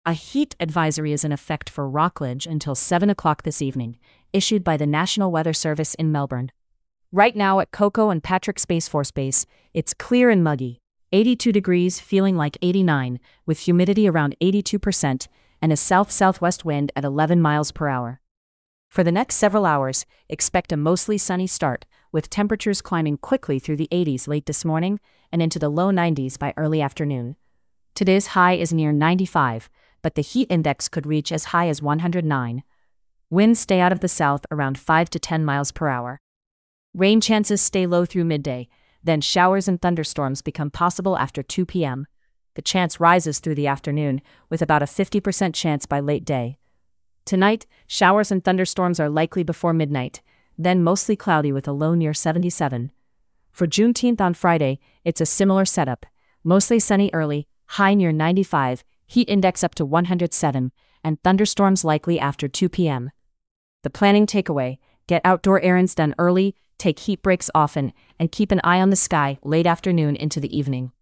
A heat advisory is in effect for Rockledge until 7 o'clock this evening, issued by the National Weather Service in Melbourne. Right now at Coco and Patrick Space Force Base, it's clear and muggy, 82 degrees feeling like 89, with humidity around 82% and a south-southwest wind at 11 miles per hour. For the next several hours, expect a mostly sunny start, with temperatures climbing quickly through the 80s late this morning and into the low 90s by early afternoon. Today's high is near 95, but the heat index could reach as high as 109. Winds stay out of the south around 5 to 10 miles per hour. Rain chances stay low through midday, then showers and thunderstorms become possible after 2 p.m. The chance rises through the afternoon, with about a 50% chance by late day. Tonight, showers and thunderstorms are likely before midnight, then mostly cloudy with a low near 77. For Juneteenth on Friday, it's a similar setup. Mostly sunny early, high near 95, heat index up to 107, and thunderstorms likely after 2 p.m. The planning takeaway: get outdoor errands done early, take heat breaks often, and keep an eye on the sky late afternoon into the evening.